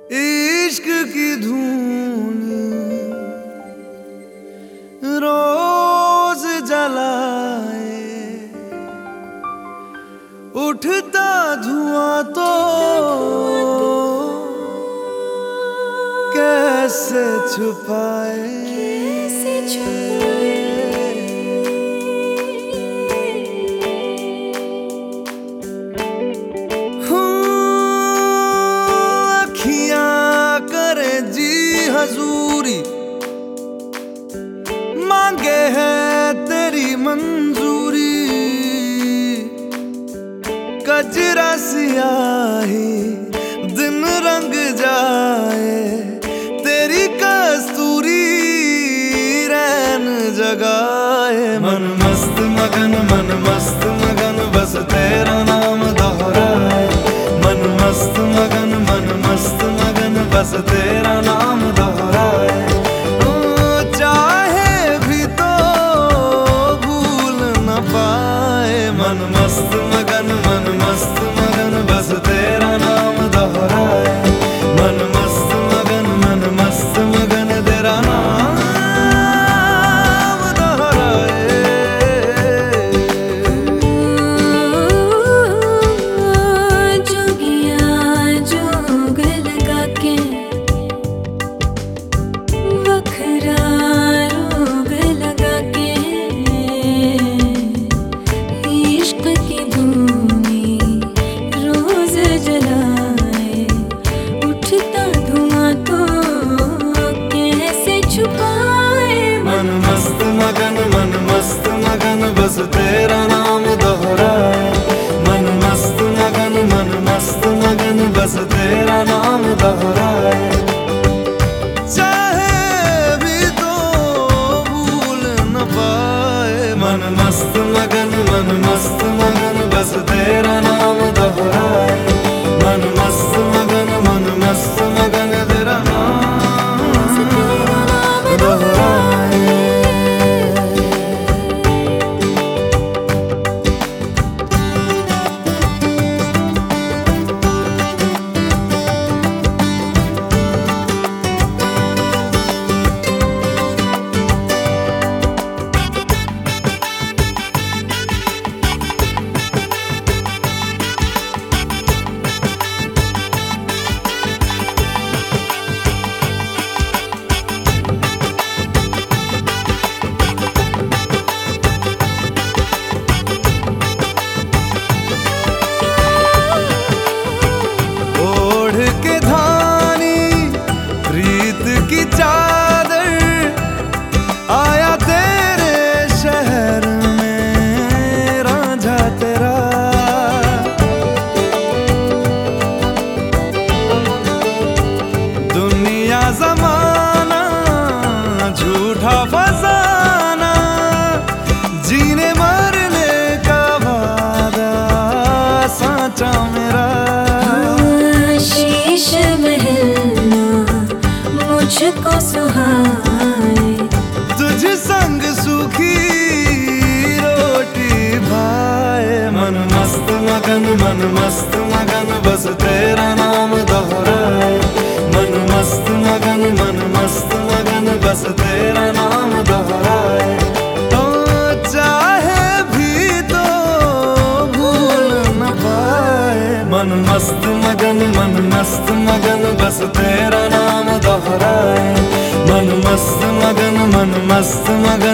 इश्क की धून रोज जलाए, उठता धुआं तो कैसे छुपाए। हजूरी मांगे है तेरी मंजूरी, कजरा सियाही दिन रंग जाए, तेरी कस्तूरी रैन जगाए। मन मस्त मगन बस तेरा नाम दोहराए। मन मस्त मगन बस तेरा नाम दोहराए। चाहे भी तो भूल न पाए। मन मस्त मगन बस तेरा नाम दोहराए। मन मस्त मगन तेरा नाम दोहराए। जोगिया जोग लगा के वखरा रोग लगा के, इश्क की धूनी रोज जलाए, उठता धुआं तो कैसे छुपाए। मन मस्त मगन बस तेरा नाम दोहराए। मन मस्त मगन बस तेरा नाम दोहराए। चाहे भी तो भूल न पाए। मन मस्त मगन बस तेरा नाम दोहराए। मन मस्त मगन तेरा नाम दोहराए। की चादर आया तेरे शहर में रांझा तेरा। दुनिया जमाना झूठा फसाना, जीने मरने का वादा साचा मेरा। शीश महलना मुझको सुहाए, तुझ संग सूखी रोटी भाए। मन मस्त मगन बस तेरा नाम दोहराए। मन मस्त मगन बस तेरा नाम दोहराए। तो चाहे भी तो भूल न पाए। मन मस्त मगन बस तेरा नाम दोहराए। मन मस्त मगन